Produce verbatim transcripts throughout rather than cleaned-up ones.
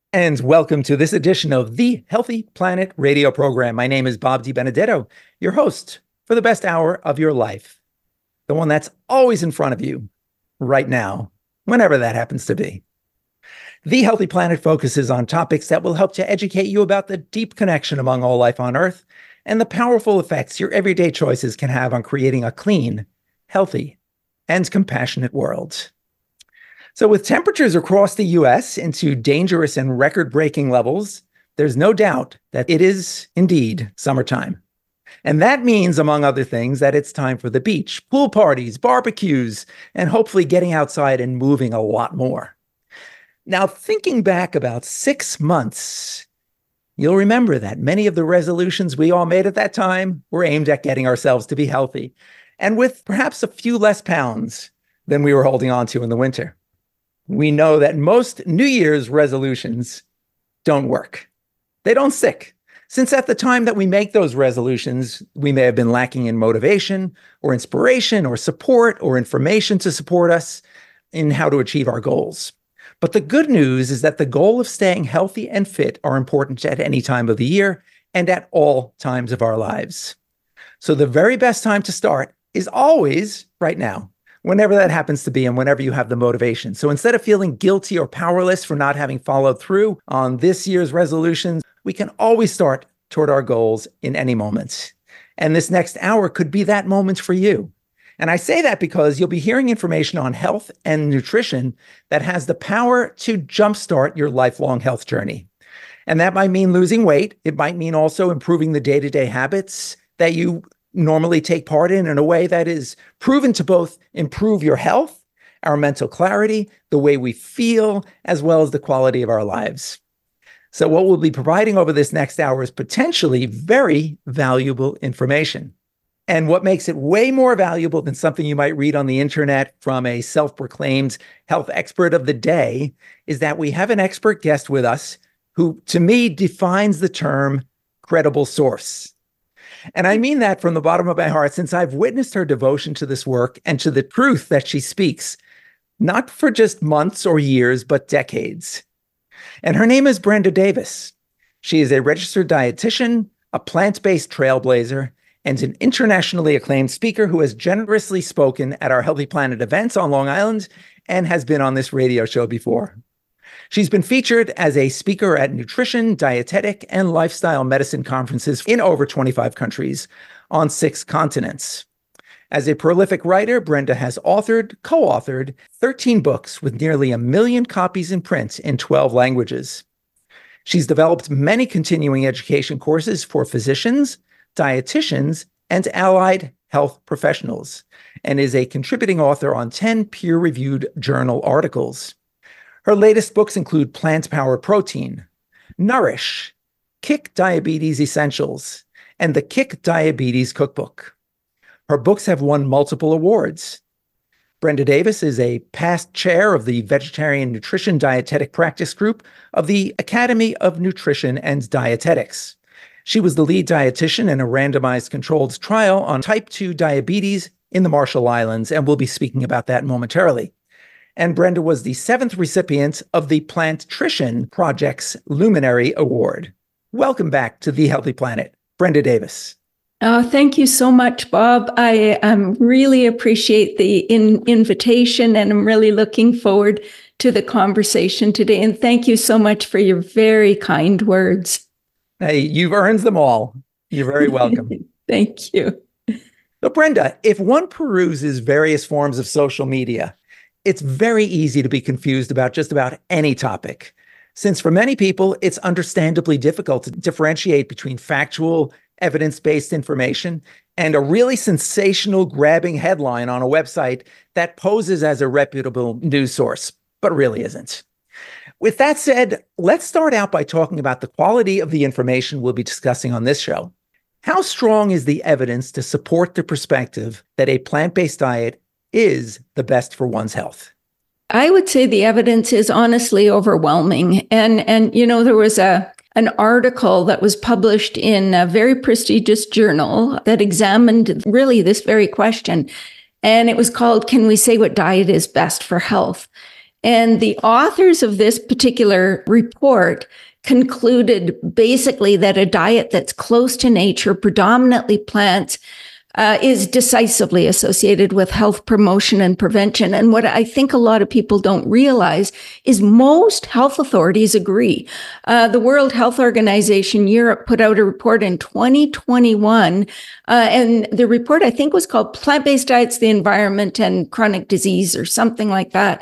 And welcome to this edition of the Healthy Planet radio program. My name is Bob DiBenedetto, your host for the best hour of your life, the one that's always in front of you right now, whenever that happens to be. The Healthy Planet focuses on topics that will help to educate you about the deep connection among all life on Earth and the powerful effects your everyday choices can have on creating a clean, healthy, and compassionate world. So with temperatures across the U S into dangerous and record-breaking levels, there's no doubt that it is indeed summertime. And that means, among other things, that it's time for the beach, pool parties, barbecues, and hopefully getting outside and moving a lot more. Now, thinking back about six months, you'll remember that many of the resolutions we all made at that time were aimed at getting ourselves to be healthy, and with perhaps a few less pounds than we were holding on to in the winter. We know that most New Year's resolutions don't work. They don't stick. Since at the time that we make those resolutions, we may have been lacking in motivation or inspiration or support or information to support us in how to achieve our goals. But the good news is that the goal of staying healthy and fit are important at any time of the year and at all times of our lives. So the very best time to start is always right now, whenever that happens to be and whenever you have the motivation. So instead of feeling guilty or powerless for not having followed through on this year's resolutions, we can always start toward our goals in any moment. And this next hour could be that moment for you. And I say that because you'll be hearing information on health and nutrition that has the power to jumpstart your lifelong health journey. And that might mean losing weight. It might mean also improving the day-to-day habits that you normally take part in in a way that is proven to both improve your health, our mental clarity, the way we feel, as well as the quality of our lives. So what we'll be providing over this next hour is potentially very valuable information. And what makes it way more valuable than something you might read on the internet from a self-proclaimed health expert of the day is that we have an expert guest with us who, to me, defines the term credible source. And I mean that from the bottom of my heart, since I've witnessed her devotion to this work and to the truth that she speaks, not for just months or years, but decades. And her name is Brenda Davis. She is a registered dietitian, a plant-based trailblazer, and an internationally acclaimed speaker who has generously spoken at our Healthy Planet events on Long Island and has been on this radio show before. She's been featured as a speaker at nutrition, dietetic, and lifestyle medicine conferences in over twenty-five countries on six continents. As a prolific writer, Brenda has authored, co-authored thirteen books with nearly a million copies in print in twelve languages. She's developed many continuing education courses for physicians, dietitians, and allied health professionals, and is a contributing author on ten peer-reviewed journal articles. Her latest books include Plant Powered Protein, Nourish, Kick Diabetes Essentials, and the Kick Diabetes Cookbook. Her books have won multiple awards. Brenda Davis is a past chair of the Vegetarian Nutrition Dietetic Practice Group of the Academy of Nutrition and Dietetics. She was the lead dietitian in a randomized controlled trial on type two diabetes in the Marshall Islands, and we'll be speaking about that momentarily. And Brenda was the seventh recipient of the Plantrition Project's Luminary Award. Welcome back to The Healthy Planet, Brenda Davis. Oh, thank you so much, Bob. I um, really appreciate the in- invitation, and I'm really looking forward to the conversation today. And thank you so much for your very kind words. Hey, you've earned them all. You're very welcome. Thank you. So, Brenda, if one peruses various forms of social media, it's very easy to be confused about just about any topic, since for many people, it's understandably difficult to differentiate between factual, evidence-based information and a really sensational, grabbing headline on a website that poses as a reputable news source, but really isn't. With that said, let's start out by talking about the quality of the information we'll be discussing on this show. How strong is the evidence to support the perspective that a plant-based diet is the best for one's health? I would say the evidence is honestly overwhelming. And, and you know, there was a an article that was published in a very prestigious journal that examined really this very question. And it was called, "Can We Say What Diet Is Best for Health?" And the authors of this particular report concluded basically that a diet that's close to nature, predominantly plants, uh, is decisively associated with health promotion and prevention. And what I think a lot of people don't realize is most health authorities agree. Uh, the World Health Organization Europe put out a report in twenty twenty-one, uh, and the report I think was called Plant-Based Diets, the Environment and Chronic Disease or something like that.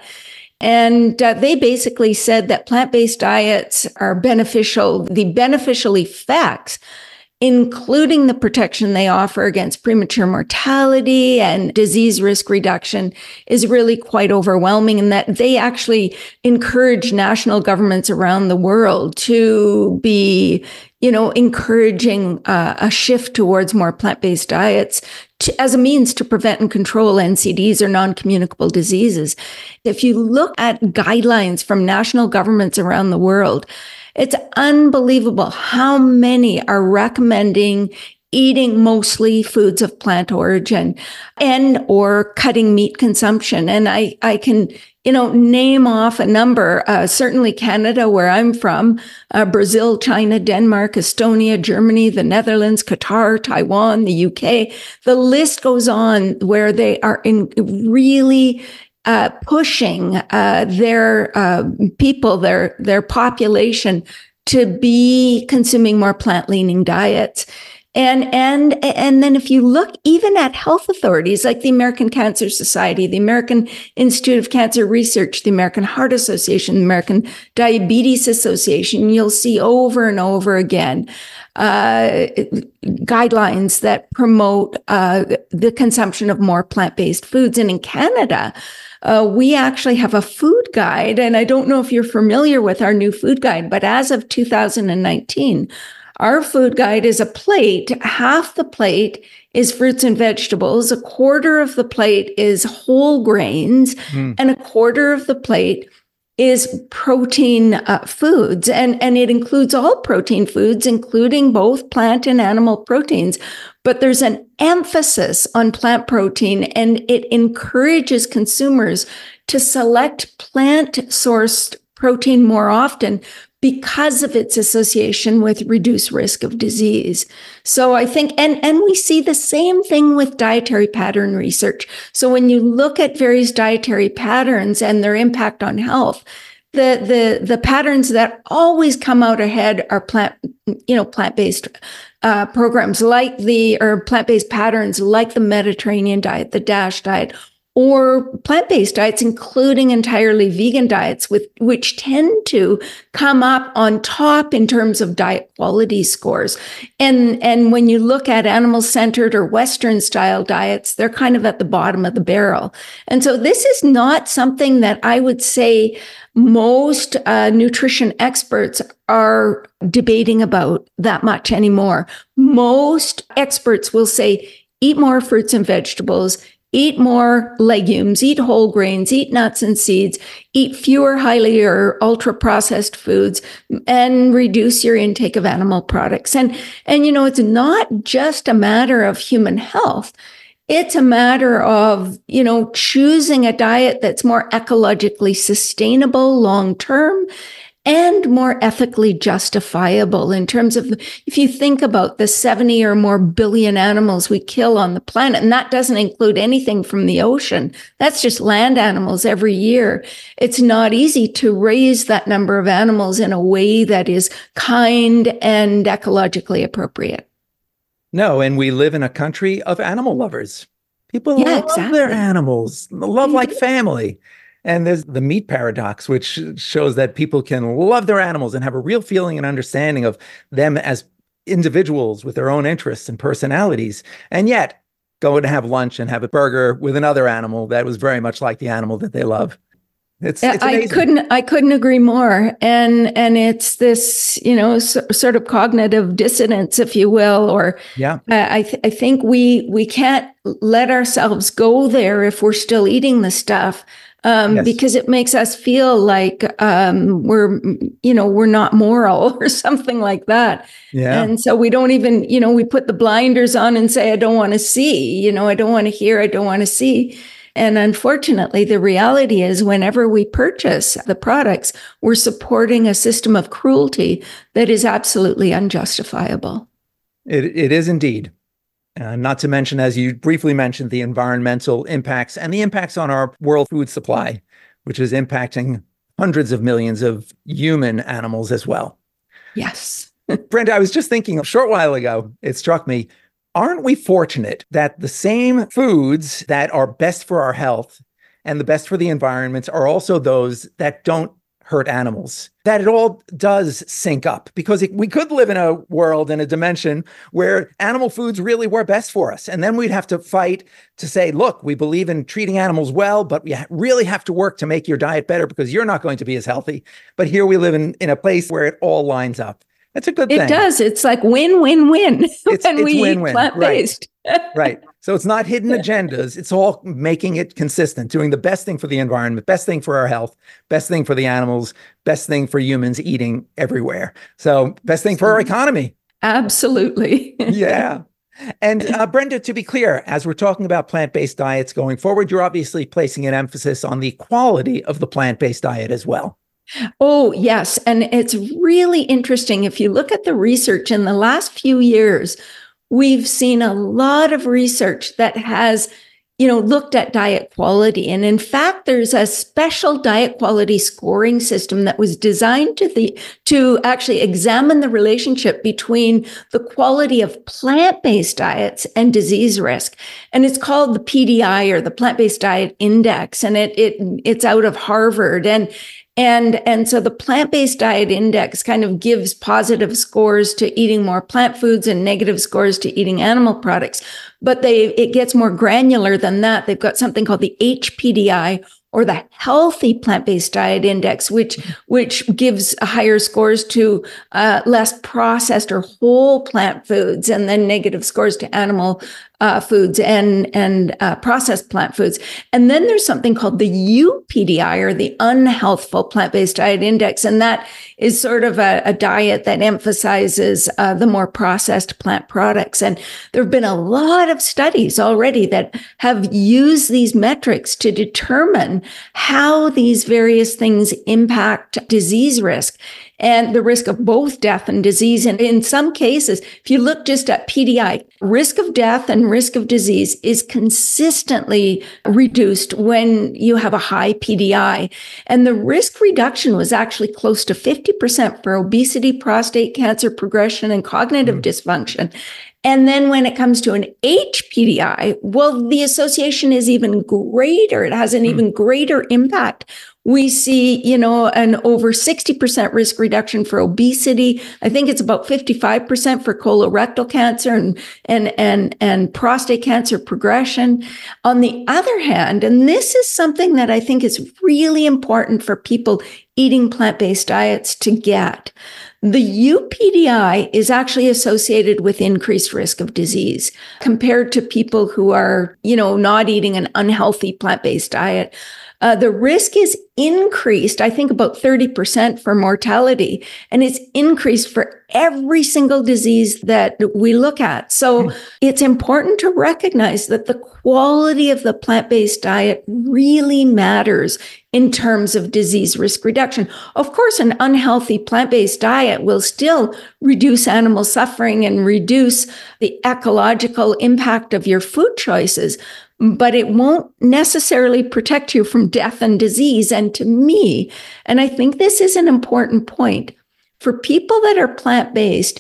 And uh, they basically said that plant-based diets are beneficial. The beneficial effects, including the protection they offer against premature mortality and disease risk reduction, is really quite overwhelming, and that they actually encourage national governments around the world to be, you know, encouraging uh, a shift towards more plant-based diets to, as a means to prevent and control N C Ds or non-communicable diseases. If you look at guidelines from national governments around the world, it's unbelievable how many are recommending eating mostly foods of plant origin and or cutting meat consumption. And I, I can, you know, name off a number, uh, certainly Canada, where I'm from, uh, Brazil, China, Denmark, Estonia, Germany, the Netherlands, Qatar, Taiwan, the U K. The list goes on where they are in really Uh, pushing uh, their uh, people, their their population, to be consuming more plant-leaning diets. And and and then if you look even at health authorities like the American Cancer Society, the American Institute of Cancer Research, the American Heart Association, the American Diabetes Association, you'll see over and over again uh, guidelines that promote uh, the consumption of more plant-based foods. And in Canada, Uh, we actually have a food guide, and I don't know if you're familiar with our new food guide, but as of two thousand nineteen, our food guide is a plate. Half the plate is fruits and vegetables, a quarter of the plate is whole grains, mm. and a quarter of the plate is protein uh, foods. And, and it includes all protein foods, including both plant and animal proteins. But there's an emphasis on plant protein, and it encourages consumers to select plant-sourced protein more often because of its association with reduced risk of disease. So I think, and, and we see the same thing with dietary pattern research. So when you look at various dietary patterns and their impact on health, the the the patterns that always come out ahead are plant, you know, plant-based uh, programs like the, or plant-based patterns like the Mediterranean diet, the DASH diet, or plant-based diets, including entirely vegan diets, with which tend to come up on top in terms of diet quality scores. And, and when you look at animal-centered or Western-style diets, they're kind of at the bottom of the barrel. And so this is not something that I would say most uh, nutrition experts are debating about that much anymore. Most experts will say, eat more fruits and vegetables, eat more legumes, eat whole grains, eat nuts and seeds, eat fewer highly or ultra-processed foods, and reduce your intake of animal products. And, and you know, it's not just a matter of human health. It's a matter of, you know, choosing a diet that's more ecologically sustainable long-term and more ethically justifiable in terms of, if you think about the seventy or more billion animals we kill on the planet, and that doesn't include anything from the ocean, that's just land animals every year. It's not easy to raise that number of animals in a way that is kind and ecologically appropriate. No, and we live in a country of animal lovers. People yeah, love exactly. their animals, love like family. And there's the meat paradox, which shows that people can love their animals and have a real feeling and understanding of them as individuals with their own interests and personalities, and yet go and have lunch and have a burger with another animal that was very much like the animal that they love. It's, it's I couldn't I couldn't agree more. And and it's this, you know, so, sort of cognitive dissonance, if you will, or yeah. Uh, I th- I think we we can't let ourselves go there if we're still eating the stuff. Um, yes. Because it makes us feel like um, we're, you know, we're not moral or something like that. Yeah. And so we don't even, you know, we put the blinders on and say, I don't want to see, you know, I don't want to hear, I don't want to see. And unfortunately, the reality is whenever we purchase the products, we're supporting a system of cruelty that is absolutely unjustifiable. It, it is indeed. Uh, not to mention, as you briefly mentioned, the environmental impacts and the impacts on our world food supply, which is impacting hundreds of millions of human animals as well. Yes. Brenda, I was just thinking a short while ago, it struck me, aren't we fortunate that the same foods that are best for our health and the best for the environment are also those that don't hurt animals? That it all does sync up, because it, we could live in a world, in a dimension where animal foods really were best for us. And then we'd have to fight to say, look, we believe in treating animals well, but we ha- really have to work to make your diet better because you're not going to be as healthy. But here we live in, in a place where it all lines up. That's a good it thing. It does. It's like win, win, win It's, when it's we win-win. eat plant-based. Right. Right. So it's not hidden agendas. It's all making it consistent, doing the best thing for the environment, best thing for our health, best thing for the animals, best thing for humans eating everywhere. So best thing for our economy. Absolutely. Yeah. And uh, Brenda, to be clear, as we're talking about plant-based diets going forward, you're obviously placing an emphasis on the quality of the plant-based diet as well. Oh, yes. And it's really interesting. If you look at the research in the last few years, we've seen a lot of research that has, you know, looked at diet quality. And in fact, there's a special diet quality scoring system that was designed to the, to actually examine the relationship between the quality of plant-based diets and disease risk. And it's called the P D I, or the Plant-Based Diet Index. And it, it, it's out of Harvard. And And, and so the plant-based diet index kind of gives positive scores to eating more plant foods and negative scores to eating animal products. But they, it gets more granular than that. They've got something called the H P D I, or the Healthy Plant-Based Diet Index, which, which gives higher scores to uh, less processed or whole plant foods, and then negative scores to animal uh, foods and, and uh, processed plant foods. And then there's something called the U P D I, or the Unhealthful Plant-Based Diet Index. And that is sort of a, a diet that emphasizes uh, the more processed plant products. And there have been a lot of studies already that have used these metrics to determine how these various things impact disease risk and the risk of both death and disease. And in some cases, if you look just at P D I, risk of death and risk of disease is consistently reduced when you have a high P D I. And the risk reduction was actually close to fifty percent for obesity, prostate cancer progression, and cognitive mm. dysfunction. And then when it comes to an H P D I, well, the association is even greater. It has an mm. even greater impact. We see, you know, an over sixty percent risk reduction for obesity. I think it's about fifty-five percent for colorectal cancer and, and, and, and prostate cancer progression. On the other hand, and this is something that I think is really important for people eating plant-based diets to get, the U P D I is actually associated with increased risk of disease compared to people who are, you know, not eating an unhealthy plant-based diet. Uh, the risk is increased, I think about thirty percent for mortality, and it's increased for every single disease that we look at. So mm. it's important to recognize that the quality of the plant-based diet really matters in terms of disease risk reduction. Of course, an unhealthy plant-based diet will still reduce animal suffering and reduce the ecological impact of your food choices, but it won't necessarily protect you from death and disease. And to me, and I think this is an important point, for people that are plant-based,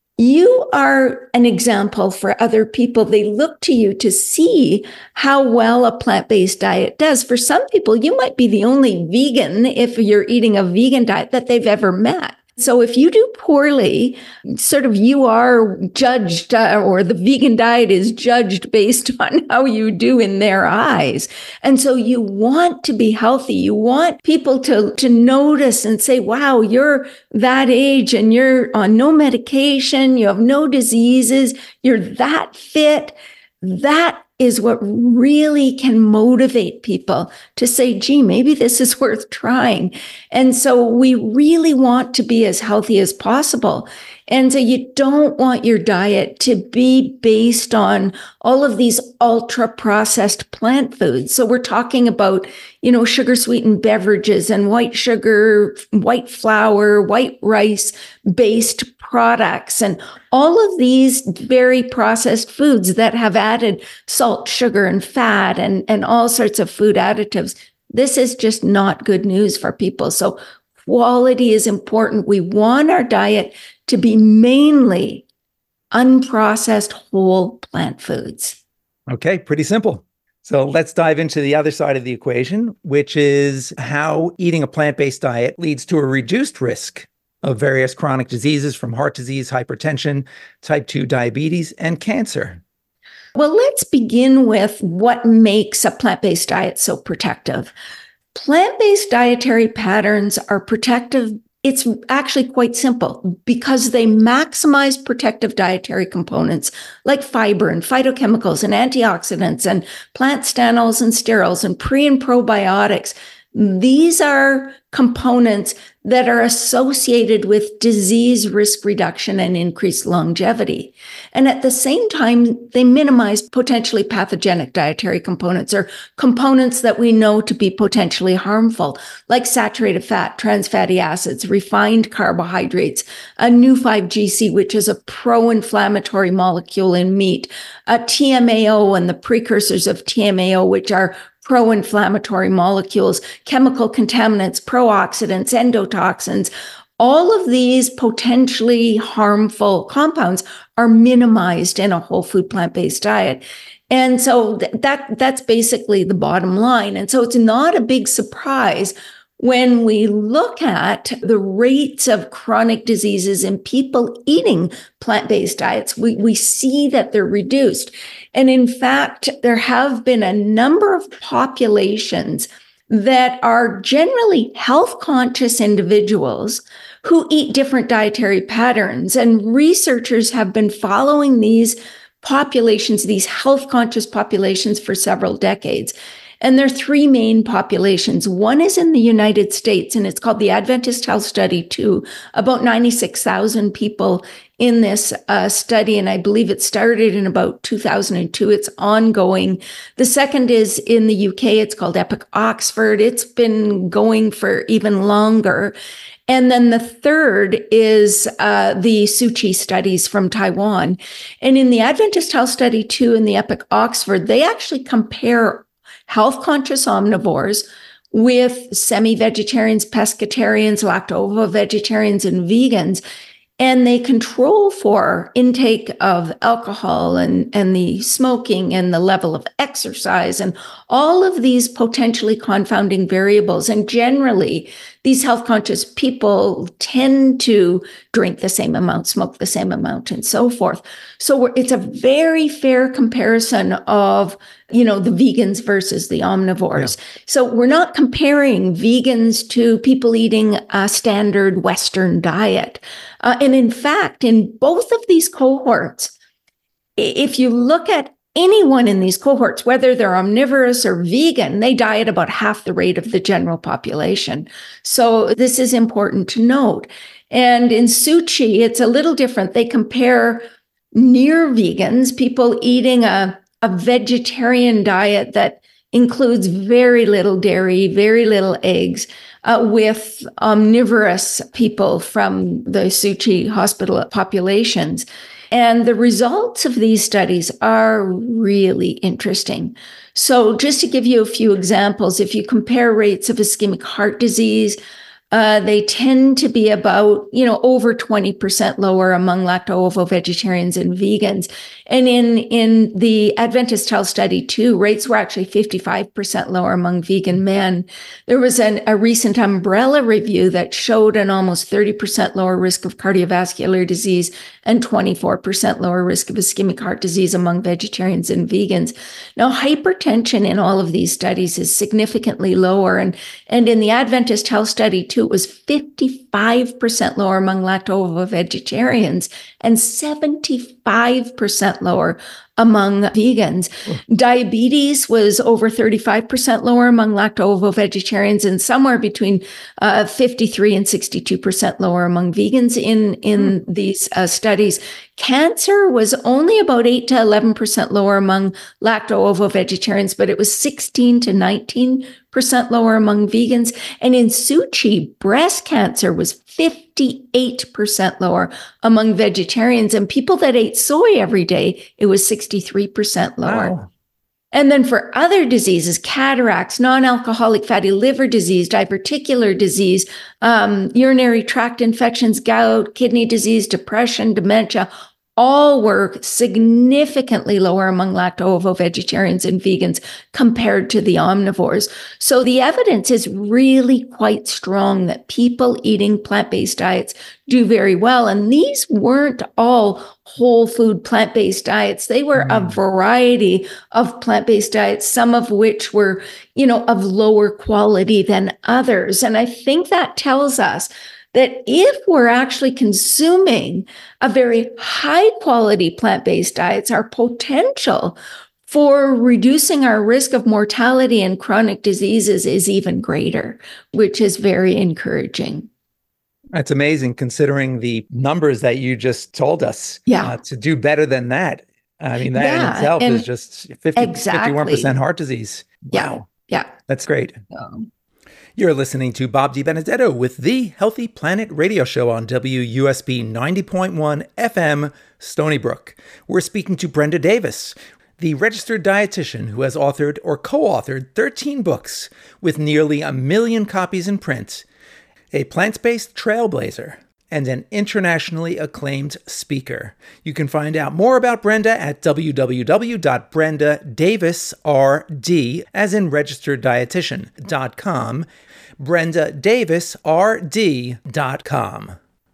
you are an example for other people. They look to you to see how well a plant-based diet does. For some people, you might be the only vegan, if you're eating a vegan diet, that they've ever met. So if you do poorly, sort of you are judged, uh, or the vegan diet is judged based on how you do in their eyes. And so you want to be healthy. You want people to, to notice and say, wow, you're that age and you're on no medication. You have no diseases. You're that fit. That is what really can motivate people to say, gee, maybe this is worth trying. And so we really want to be as healthy as possible. And so you don't want your diet to be based on all of these ultra processed plant foods. So we're talking about, you know, sugar sweetened beverages and white sugar, white flour, white rice based products, and all of these very processed foods that have added salt, sugar, and fat and, and all sorts of food additives. This is just not good news for people. So quality is important. We want our diet to be mainly unprocessed whole plant foods. Okay, pretty simple. So let's dive into the other side of the equation, which is how eating a plant-based diet leads to a reduced risk of various chronic diseases from heart disease, hypertension, type two diabetes, and cancer. Well, let's begin with what makes a plant-based diet so protective. Plant-based dietary patterns are protective. It's actually quite simple because they maximize protective dietary components like fiber and phytochemicals and antioxidants and plant stanols and sterols and pre and probiotics. These are components that are associated with disease risk reduction and increased longevity. And at the same time, they minimize potentially pathogenic dietary components or components that we know to be potentially harmful, like saturated fat, trans fatty acids, refined carbohydrates, a new five G C, which is a pro-inflammatory molecule in meat, a T M A O and the precursors of T M A O, which are pro-inflammatory molecules, chemical contaminants, pro-oxidants, endotoxins. All of these potentially harmful compounds are minimized in a whole food plant-based diet. And so th- that that's basically the bottom line. And so it's not a big surprise when we look at the rates of chronic diseases in people eating plant-based diets, we, we see that they're reduced. And in fact, there have been a number of populations that are generally health conscious individuals who eat different dietary patterns. And researchers have been following these populations, these health conscious populations, for several decades. And there are three main populations. One is in the United States, and it's called the Adventist Health Study two, about ninety-six thousand people in this uh, study. And I believe it started in about two thousand two. It's ongoing. The second is in the U K. It's called Epic Oxford. It's been going for even longer. And then the third is uh, the Suchi studies from Taiwan. And in the Adventist Health Study two and the Epic Oxford, they actually compare health-conscious omnivores with semi-vegetarians, pescatarians, lacto-ovo-vegetarians, and vegans. And they control for intake of alcohol and, and the smoking and the level of exercise and all of these potentially confounding variables. And generally, these health conscious people tend to drink the same amount, smoke the same amount, and so forth. So we're, it's a very fair comparison of, you know, the vegans versus the omnivores. Yeah. So we're not comparing vegans to people eating a standard Western diet. Uh, and in fact, in both of these cohorts, if you look at anyone in these cohorts, whether they're omnivorous or vegan, they die at about half the rate of the general population. So this is important to note. And in Suchi, it's a little different. They compare near vegans, people eating a, a vegetarian diet that includes very little dairy, very little eggs, uh, with omnivorous people from the Suchi hospital populations. And the results of these studies are really interesting. So just to give you a few examples, if you compare rates of ischemic heart disease, uh, they tend to be about, you know, over twenty percent lower among lacto-ovo-vegetarians and vegans. And in, in the Adventist Health Study two, rates were actually fifty-five percent lower among vegan men. There was an, a recent umbrella review that showed an almost thirty percent lower risk of cardiovascular disease and twenty-four percent lower risk of ischemic heart disease among vegetarians and vegans. Now, hypertension in all of these studies is significantly lower. And, and in the Adventist Health Study two, it was fifty-five percent lower among lacto-ovo-vegetarians and seventy-five thirty-five percent lower among vegans. Diabetes was over thirty-five percent lower among lacto-ovo vegetarians, and somewhere between uh, fifty-three and sixty-two percent lower among vegans in, in mm. these uh, studies. Cancer was only about eight to eleven percent lower among lacto-ovo vegetarians, but it was sixteen to nineteen percent lower among vegans. And in Suchi, breast cancer was fifty-eight percent lower among vegetarians. And people that ate soy every day, it was sixty-three percent lower. Wow. And then for other diseases, cataracts, non-alcoholic fatty liver disease, diverticular disease, um, urinary tract infections, gout, kidney disease, depression, dementia, all were significantly lower among lacto-ovo vegetarians and vegans compared to the omnivores. So the evidence is really quite strong that people eating plant-based diets do very well. And these weren't all whole food plant-based diets. They were mm. a variety of plant-based diets, some of which were, you know, of lower quality than others. And I think that tells us that if we're actually consuming a very high quality plant-based diets, our potential for reducing our risk of mortality and chronic diseases is even greater, which is very encouraging. That's amazing considering the numbers that you just told us. Yeah. Uh, to do better than that. I mean, that yeah, in itself is just fifty, exactly. fifty-one percent heart disease. Yeah. Wow. Yeah. That's great. Um, You're listening to Bob DiBenedetto with the Healthy Planet radio show on W U S B ninety point one F M, Stony Brook. We're speaking to Brenda Davis, the registered dietitian who has authored or co-authored thirteen books with nearly a million copies in print, a plant-based trailblazer, and an internationally acclaimed speaker. You can find out more about Brenda at w w w dot brenda davis r d, as in registered dietitian, dot com, brenda davis r d dot com.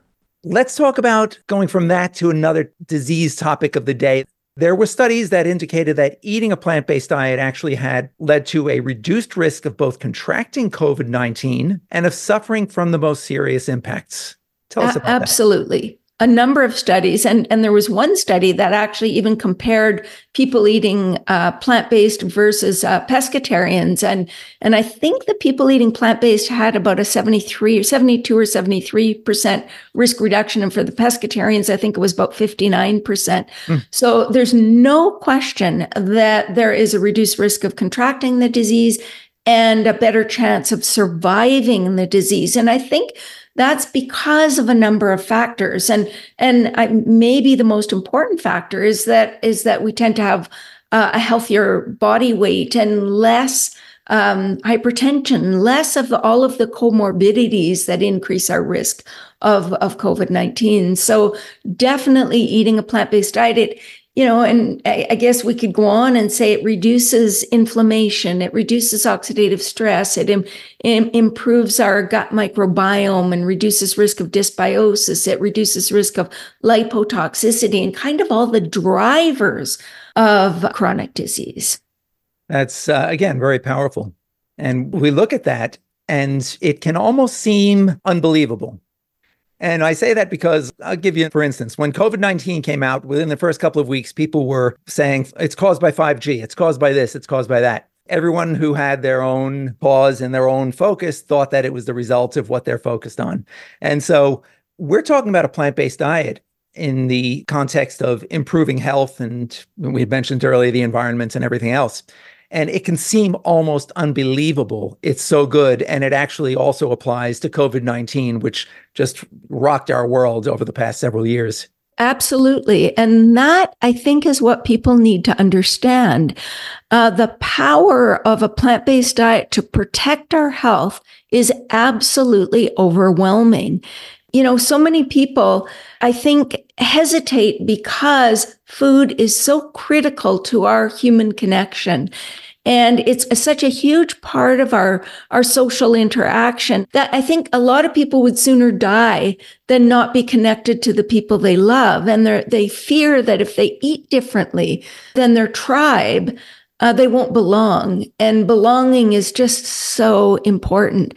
Let's talk about going from that to another disease topic of the day. There were studies that indicated that eating a plant-based diet actually had led to a reduced risk of both contracting COVID nineteen and of suffering from the most serious impacts. Tell us about that. Absolutely. A number of studies. And, and there was one study that actually even compared people eating uh, plant-based versus uh, pescatarians. And, and I think the people eating plant-based had about a seventy-three or seventy-two or seventy-three percent risk reduction. And for the pescatarians, I think it was about fifty-nine percent. Mm. So there's no question that there is a reduced risk of contracting the disease and a better chance of surviving the disease. And I think that's because of a number of factors. And, and I, maybe the most important factor is that, is that we tend to have uh, a healthier body weight and less um, hypertension, less of the, all of the comorbidities that increase our risk of, of COVID nineteen. So definitely eating a plant-based diet, it, you know, and I, I guess we could go on and say it reduces inflammation, it reduces oxidative stress, it im, im, improves our gut microbiome and reduces risk of dysbiosis, it reduces risk of lipotoxicity and kind of all the drivers of chronic disease. That's, uh, again, very powerful. And we look at that and it can almost seem unbelievable. And I say that because I'll give you, for instance, when COVID nineteen came out, within the first couple of weeks, people were saying it's caused by five G, it's caused by this, it's caused by that. Everyone who had their own cause and their own focus thought that it was the result of what they're focused on. And so we're talking about a plant-based diet in the context of improving health. And we had mentioned earlier the environment and everything else. And it can seem almost unbelievable. It's so good. And it actually also applies to COVID nineteen, which just rocked our world over the past several years. Absolutely. And that, I think, is what people need to understand. Uh, the power of a plant-based diet to protect our health is absolutely overwhelming. You know, so many people, I think, hesitate because food is so critical to our human connection. And it's a, such a huge part of our, our social interaction that I think a lot of people would sooner die than not be connected to the people they love. And they fear that if they eat differently than their tribe, uh, they won't belong. And belonging is just so important.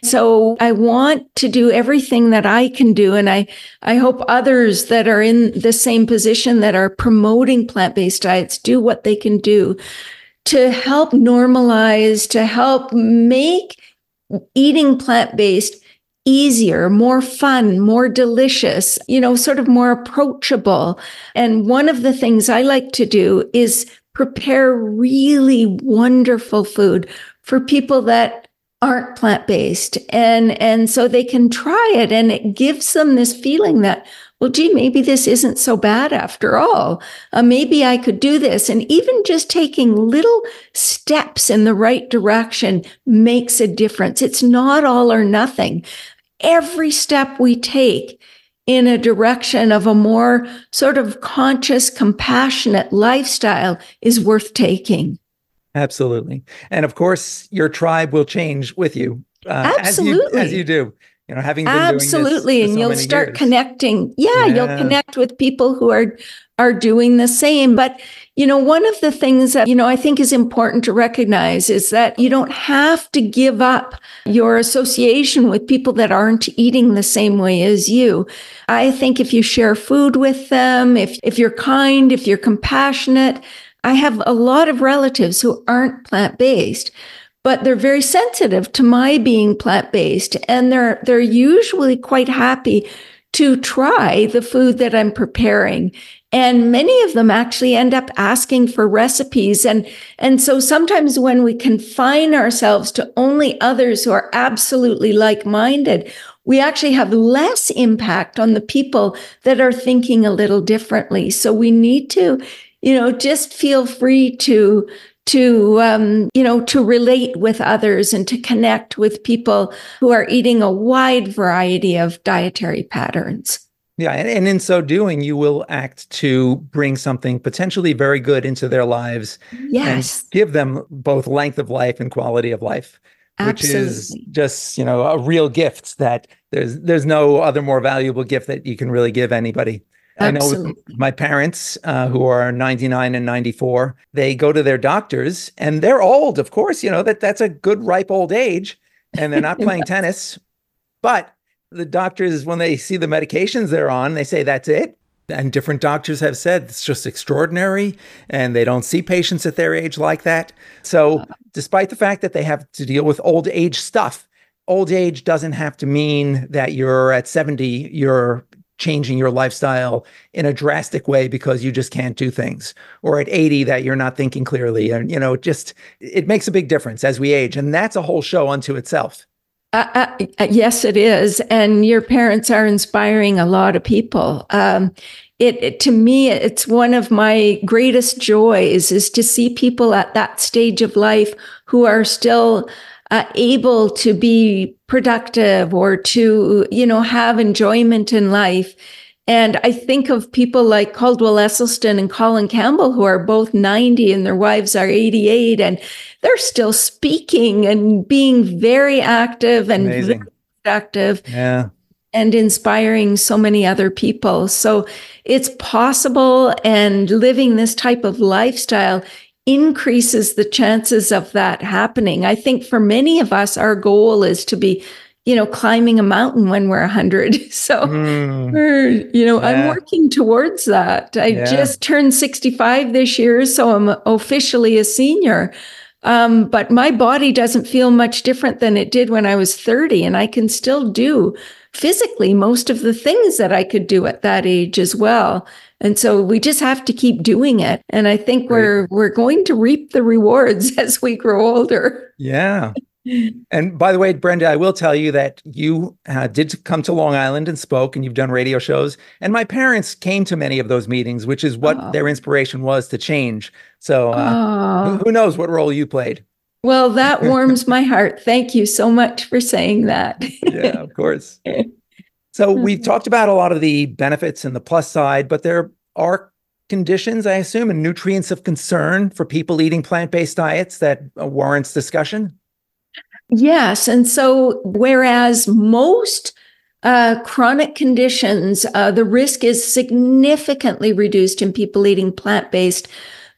So I want to do everything that I can do. And I, I hope others that are in the same position that are promoting plant-based diets do what they can do to help normalize, to help make eating plant-based easier, more fun, more delicious, you know, sort of more approachable. And one of the things I like to do is prepare really wonderful food for people that aren't plant-based. And, and so they can try it, and it gives them this feeling that, well, gee, maybe this isn't so bad after all. Uh, maybe I could do this. And even just taking little steps in the right direction makes a difference. It's not all or nothing. Every step we take in a direction of a more sort of conscious, compassionate lifestyle is worth taking. Absolutely. And of course, your tribe will change with you. Uh, Absolutely. As you, as you do. You know, having been Absolutely. doing this and for you'll so many start years. connecting. Yeah, Yeah. You'll connect with people who are, are doing the same. But, you know, one of the things that, you know, I think is important to recognize is that you don't have to give up your association with people that aren't eating the same way as you. I think if you share food with them, if, if you're kind, if you're compassionate, I have a lot of relatives who aren't plant-based, but they're very sensitive to my being plant-based, and they're they're usually quite happy to try the food that I'm preparing. And many of them actually end up asking for recipes. And, and so sometimes when we confine ourselves to only others who are absolutely like-minded, we actually have less impact on the people that are thinking a little differently. So we need to, you know, just feel free to to, um, you know, to relate with others and to connect with people who are eating a wide variety of dietary patterns. Yeah. And, and in so doing, you will act to bring something potentially very good into their lives. Yes. And give them both length of life and quality of life, which Absolutely. is just, you know, a real gift that there's, there's no other more valuable gift that you can really give anybody. Absolutely. I know with my parents, uh, who are ninety-nine and ninety-four, they go to their doctors and they're old, of course, you know, that that's a good ripe old age, and they're not playing tennis. But the doctors, when they see the medications they're on, they say, that's it. And different doctors have said it's just extraordinary, and they don't see patients at their age like that. So despite the fact that they have to deal with old age stuff, old age doesn't have to mean that you're at seventy, you're changing your lifestyle in a drastic way because you just can't do things, or at eighty that you're not thinking clearly. And, you know, just, it makes a big difference as we age. And that's a whole show unto itself. Uh, uh, yes, it is. And your parents are inspiring a lot of people. Um, it, it, to me, it's one of my greatest joys is to see people at that stage of life who are still Uh, able to be productive or to, you know, have enjoyment in life. And I think of people like Caldwell Esselstyn and Colin Campbell, who are both ninety and their wives are eighty-eight, and they're still speaking and being very active and Amazing. very productive. Yeah. And inspiring so many other people. So it's possible, and living this type of lifestyle increases the chances of that happening. I think for many of us, our goal is to be, you know, climbing a mountain when we're one hundred. So, Mm. we're, you know, Yeah. I'm working towards that. I Yeah. just turned sixty-five this year, so I'm officially a senior. Um, but my body doesn't feel much different than it did when I was thirty, and I can still do physically most of the things that I could do at that age as well. And so we just have to keep doing it. And I think Great. we're we're going to reap the rewards as we grow older. Yeah. And by the way, Brenda, I will tell you that you uh, did come to Long Island and spoke, and you've done radio shows. And my parents came to many of those meetings, which is what Oh. their inspiration was to change. So uh, Oh. who, who knows what role you played? Well, that warms my heart. Thank you so much for saying that. Yeah, of course. So we've talked about a lot of the benefits and the plus side, but there are conditions, I assume, and nutrients of concern for people eating plant-based diets that uh, warrants discussion. Yes. And so whereas most uh, chronic conditions, uh, the risk is significantly reduced in people eating plant-based,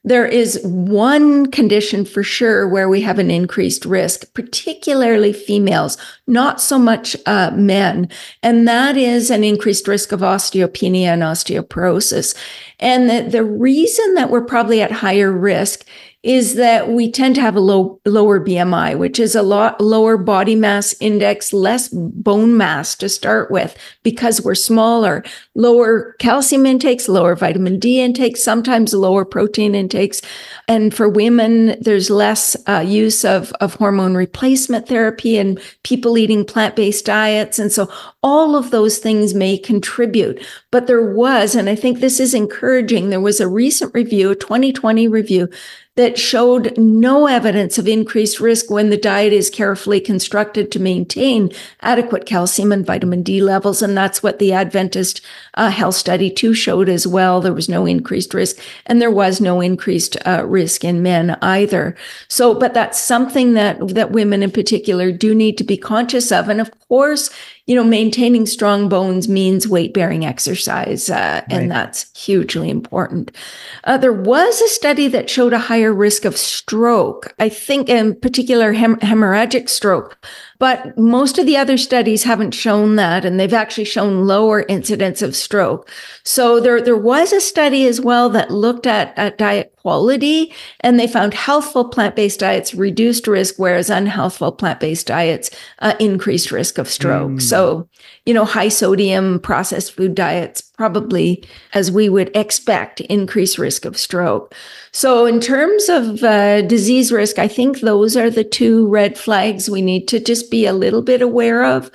There is one condition for sure where we have an increased risk, particularly females, not so much uh, men, and that is an increased risk of osteopenia and osteoporosis. And the, the reason that we're probably at higher risk is that we tend to have a low, lower B M I, which is a lot lower body mass index, less bone mass to start with, because we're smaller, lower calcium intakes, lower vitamin D intakes, sometimes lower protein intakes. And for women, there's less uh, use of, of hormone replacement therapy and people eating plant-based diets. And so all of those things may contribute. But there was, and I think this is encouraging, there was a recent review, a twenty twenty review, that showed no evidence of increased risk when the diet is carefully constructed to maintain adequate calcium and vitamin D levels. And that's what the Adventist uh, Health Study two showed as well. There was no increased risk, and there was no increased uh, risk in men either. So, but that's something that, that women in particular do need to be conscious of. And of course, you know, maintaining strong bones means weight-bearing exercise, uh, right. And that's hugely important. Uh, there was a study that showed a higher risk of stroke, I think in particular hem- hemorrhagic stroke, but most of the other studies haven't shown that, and they've actually shown lower incidence of stroke. So there, there was a study as well that looked at, at diet quality, and they found healthful plant-based diets reduced risk, whereas unhealthful plant-based diets uh, increased risk of stroke. Mm. So, you know, high sodium processed food diets probably, as we would expect, increase risk of stroke. So in terms of uh, disease risk, I think those are the two red flags we need to just be a little bit aware of.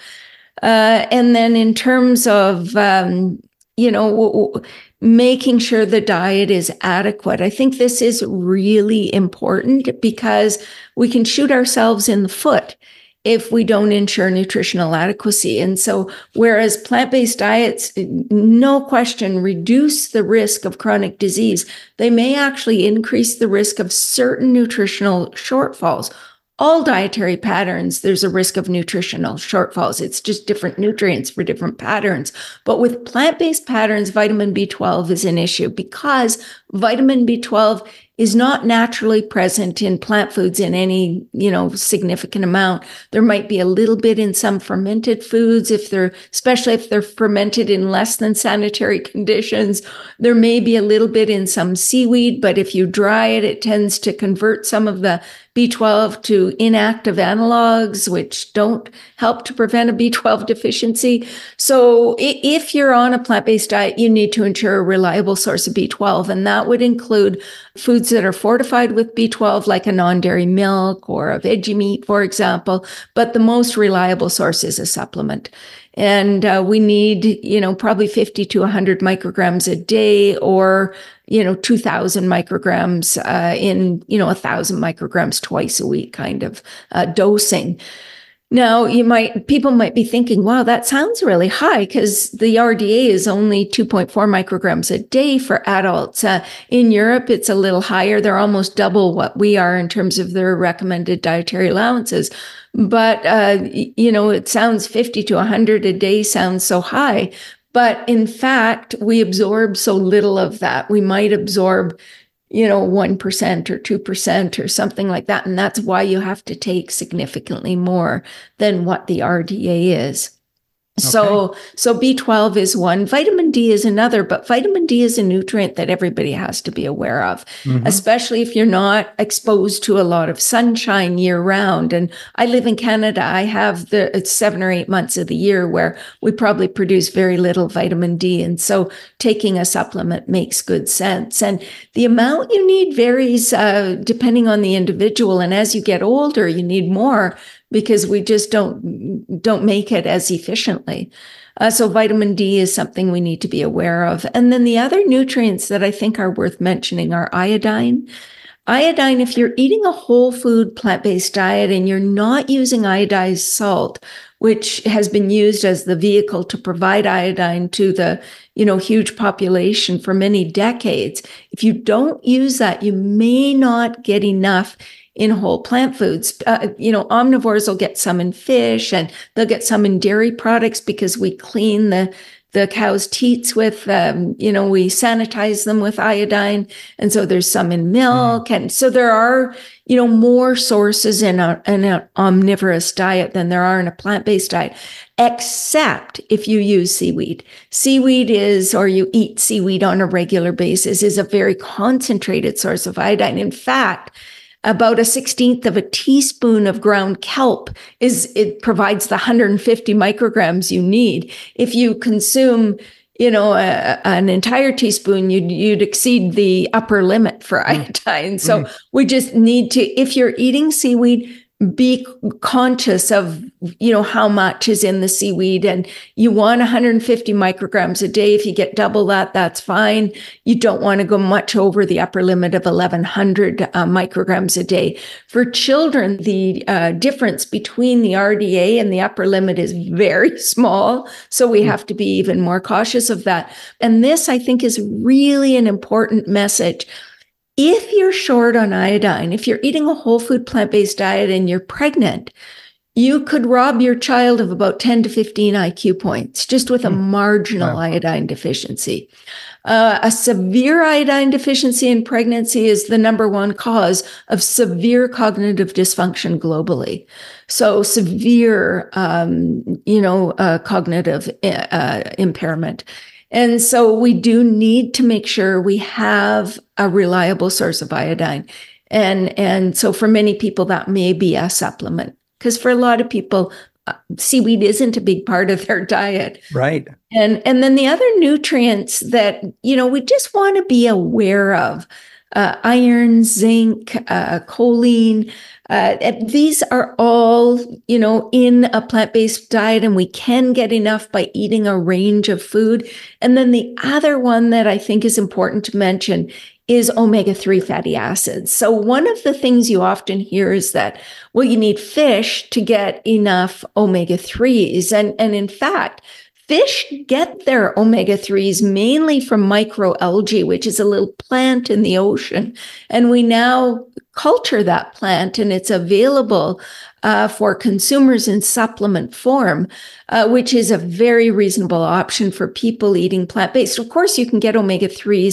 Uh, and then in terms of, um, you know, w- w- making sure the diet is adequate, I think this is really important because we can shoot ourselves in the foot if we don't ensure nutritional adequacy. And so whereas plant-based diets, no question, reduce the risk of chronic disease, they may actually increase the risk of certain nutritional shortfalls. All dietary patterns, there's a risk of nutritional shortfalls. It's just different nutrients for different patterns. But with plant-based patterns, vitamin B twelve is an issue because vitamin B twelve is not naturally present in plant foods in any, you know, significant amount. There might be a little bit in some fermented foods, if they're, especially if they're fermented in less than sanitary conditions. There may be a little bit in some seaweed, but if you dry it, it tends to convert some of the B twelve to inactive analogs, which don't help to prevent a B twelve deficiency. So if you're on a plant-based diet, you need to ensure a reliable source of B twelve, and that would include foods that are fortified with B twelve, like a non-dairy milk or a veggie meat, for example. But the most reliable source is a supplement. And uh, we need, you know, probably fifty to one hundred micrograms a day, or, you know, two thousand micrograms uh, in, you know, one thousand micrograms twice a week kind of uh, dosing. Now, you might, people might be thinking, wow, that sounds really high because the R D A is only two point four micrograms a day for adults. Uh, in Europe, it's a little higher. They're almost double what we are in terms of their recommended dietary allowances. But, uh, you know, it sounds fifty to one hundred a day sounds so high. But in fact, we absorb so little of that. We might absorb, you know, one percent or two percent or something like that. And that's why you have to take significantly more than what the R D A is. Okay. So, so B twelve is one, vitamin D is another, but vitamin D is a nutrient that everybody has to be aware of, mm-hmm. especially if you're not exposed to a lot of sunshine year round. And I live in Canada. I have the it's seven or eight months of the year where we probably produce very little vitamin D. And so taking a supplement makes good sense. And the amount you need varies uh, depending on the individual. And as you get older, you need more, because we just don't don't make it as efficiently. Uh, so vitamin D is something we need to be aware of. And then the other nutrients that I think are worth mentioning are iodine. Iodine, if you're eating a whole food plant-based diet and you're not using iodized salt, which has been used as the vehicle to provide iodine to the, you know, huge population for many decades, if you don't use that, you may not get enough in whole plant foods. Uh, you know, omnivores will get some in fish, and they'll get some in dairy products because we clean the the cow's teats with, um, you know, we sanitize them with iodine. And so there's some in milk. Mm. And so there are, you know, more sources in, a, in an omnivorous diet than there are in a plant-based diet, except if you use seaweed. Seaweed is, or you eat seaweed on a regular basis, is a very concentrated source of iodine. In fact, about a sixteenth of a teaspoon of ground kelp is, it provides the one hundred fifty micrograms you need. If you consume, you know, a, an entire teaspoon, you'd, you'd exceed the upper limit for iodine. Mm. So mm. we just need to, if you're eating seaweed, be conscious of, you know, how much is in the seaweed, and you want one hundred fifty micrograms a day. If you get double that, that's fine. You don't want to go much over the upper limit of eleven hundred uh, micrograms a day. For children, the uh, difference between the R D A and the upper limit is very small. So we have to be even more cautious of that. And this, I think, is really an important message. If you're short on iodine, if you're eating a whole food plant-based diet and you're pregnant, you could rob your child of about ten to fifteen I Q points just with a marginal wow. iodine deficiency. Uh, a severe iodine deficiency in pregnancy is the number one cause of severe cognitive dysfunction globally. So severe, um, you know, uh, cognitive uh, impairment. And so we do need to make sure we have a reliable source of iodine. And, and so for many people, that may be a supplement, because for a lot of people, uh, seaweed isn't a big part of their diet. Right. And, and then the other nutrients that, you know, we just want to be aware of, uh, iron, zinc, uh, choline. Uh, these are all, you know, in a plant-based diet, and we can get enough by eating a range of food. And then the other one that I think is important to mention is omega three fatty acids. So one of the things you often hear is that, well, you need fish to get enough omega threes. And, and in fact, fish get their omega threes mainly from microalgae, which is a little plant in the ocean. And we now culture that plant, and it's available uh, for consumers in supplement form, uh, which is a very reasonable option for people eating plant-based. Of course, you can get omega threes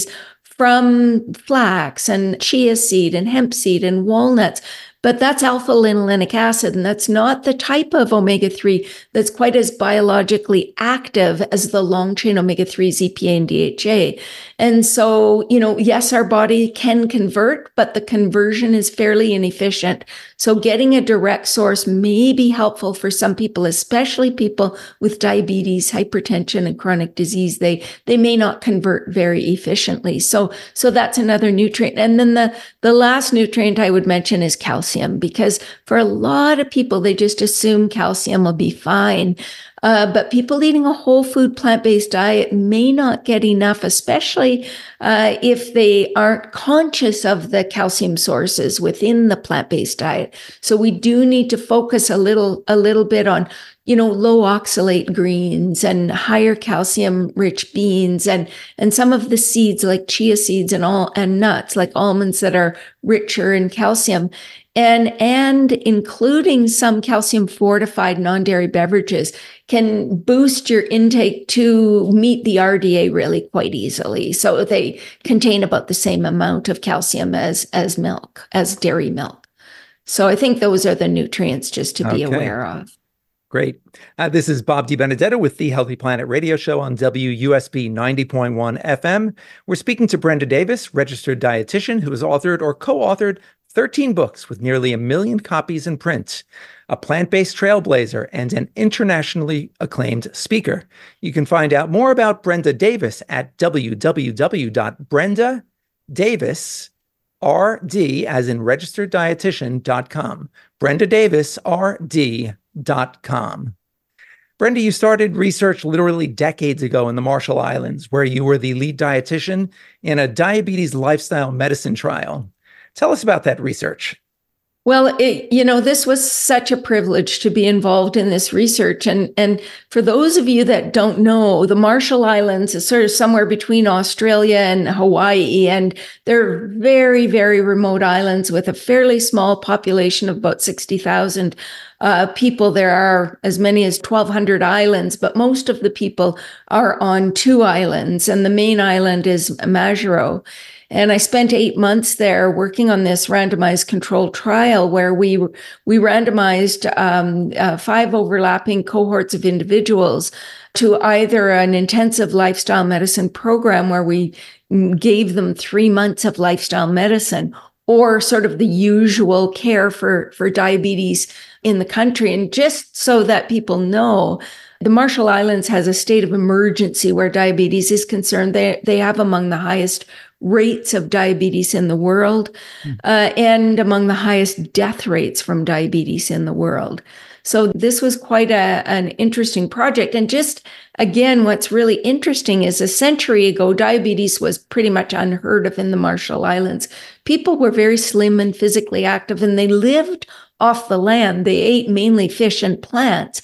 from flax and chia seed and hemp seed and walnuts. But that's alpha linolenic acid, and that's not the type of omega three that's quite as biologically active as the long-chain omega threes, E P A and D H A. And so, you know, yes, our body can convert, but the conversion is fairly inefficient. So getting a direct source may be helpful for some people, especially people with diabetes, hypertension, and chronic disease. They, they may not convert very efficiently. So, so that's another nutrient. And then the, the last nutrient I would mention is calcium, because for a lot of people, they just assume calcium will be fine. Uh, but people eating a whole food plant-based diet may not get enough, especially uh, if they aren't conscious of the calcium sources within the plant-based diet. So we do need to focus a little, a little bit on, you know, low oxalate greens and higher calcium rich beans, and, and some of the seeds like chia seeds and all, and nuts like almonds that are richer in calcium. And, and including some calcium fortified non-dairy beverages can boost your intake to meet the R D A really quite easily. So they contain about the same amount of calcium as, as milk, as dairy milk. So I think those are the nutrients just to be okay. aware of. Great. Uh, this is Bob DiBenedetto with the Healthy Planet radio show on W U S B ninety point one F M. We're speaking to Brenda Davis, registered dietitian, who has authored or co-authored thirteen books with nearly a million copies in print, a plant-based trailblazer, and an internationally acclaimed speaker. You can find out more about Brenda Davis at w w w dot brenda davis r d, as in registered dietitian, dot com. brenda davis r d dot com. Brenda, you started research literally decades ago in the Marshall Islands, where you were the lead dietitian in a diabetes lifestyle medicine trial. Tell us about that research. Well, it, you know, this was such a privilege to be involved in this research. And, and for those of you that don't know, the Marshall Islands is sort of somewhere between Australia and Hawaii. And they're very, very remote islands with a fairly small population of about sixty thousand. uh, people. There are as many as twelve hundred islands, but most of the people are on two islands, and the main island is Majuro. And I spent eight months there working on this randomized controlled trial where we we randomized um, uh, five overlapping cohorts of individuals to either an intensive lifestyle medicine program where we gave them three months of lifestyle medicine, or sort of the usual care for, for diabetes in the country. And just so that people know, the Marshall Islands has a state of emergency where diabetes is concerned. They, they have among the highest rates of diabetes in the world, mm. uh, and among the highest death rates from diabetes in the world. So this was quite a, an interesting project. And just, again, what's really interesting is a century ago, diabetes was pretty much unheard of in the Marshall Islands. People were very slim and physically active, and they lived off the land. They ate mainly fish and plants.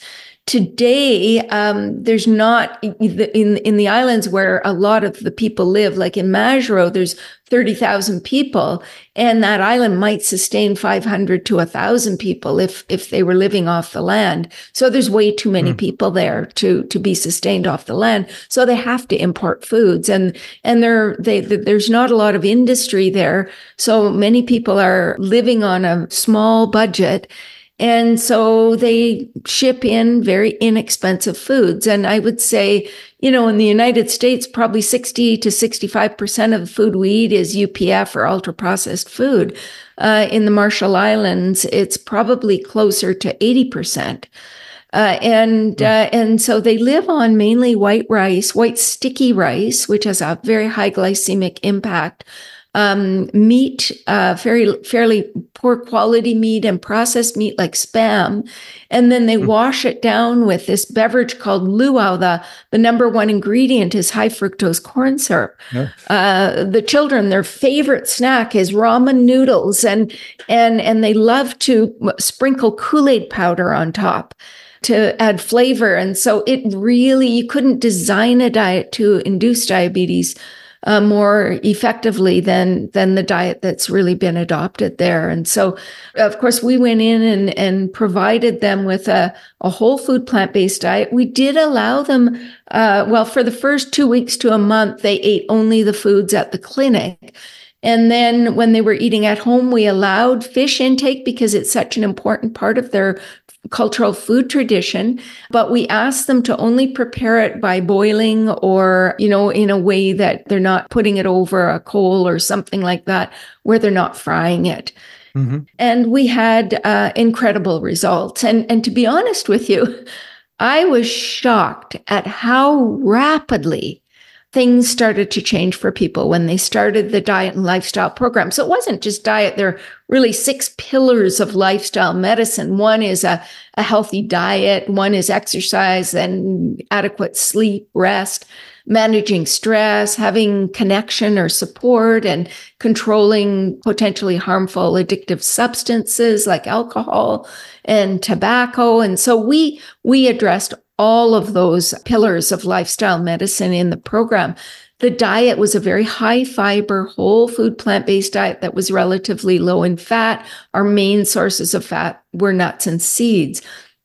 Today, um, there's not in in the islands where a lot of the people live, like in Majuro, there's thirty thousand people, and that island might sustain five hundred to one thousand people if if they were living off the land. So there's way too many mm. people there to to be sustained off the land. So they have to import foods, and and there they, there's not a lot of industry there. So many people are living on a small budget. And so they ship in very inexpensive foods. And I would say, you know, in the United States, probably sixty to sixty-five percent of the food we eat is U P F or ultra processed food. Uh, in the Marshall Islands, it's probably closer to eighty percent. Uh, and uh, and so they live on mainly white rice, white sticky rice, which has a very high glycemic impact. Um, meat, uh, very, fairly poor quality meat, and processed meat like Spam. And then they mm. wash it down with this beverage called luau. The, the number one ingredient is high fructose corn syrup. Yeah. Uh, the children, their favorite snack is ramen noodles, and, and, and they love to sprinkle Kool-Aid powder on top to add flavor. And so it really, you couldn't design a diet to induce diabetes Uh, more effectively than than the diet that's really been adopted there. And so, of course, we went in and, and provided them with a, a whole food plant-based diet. We did allow them, uh, well, for the first two weeks to a month, they ate only the foods at the clinic. And then when they were eating at home, we allowed fish intake because it's such an important part of their cultural food tradition, but we asked them to only prepare it by boiling or, you know, in a way that they're not putting it over a coal or something like that, where they're not frying it. Mm-hmm. And we had uh, incredible results. And, and to be honest with you, I was shocked at how rapidly things started to change for people when they started the diet and lifestyle program. So it wasn't just diet. There are really six pillars of lifestyle medicine. One is a, a healthy diet. One is exercise and adequate sleep, rest, managing stress, having connection or support, and controlling potentially harmful addictive substances like alcohol and tobacco. And so we, we addressed all of those pillars of lifestyle medicine in the program. The diet was a very high fiber, whole food, plant-based diet that was relatively low in fat. Our main sources of fat were nuts and seeds.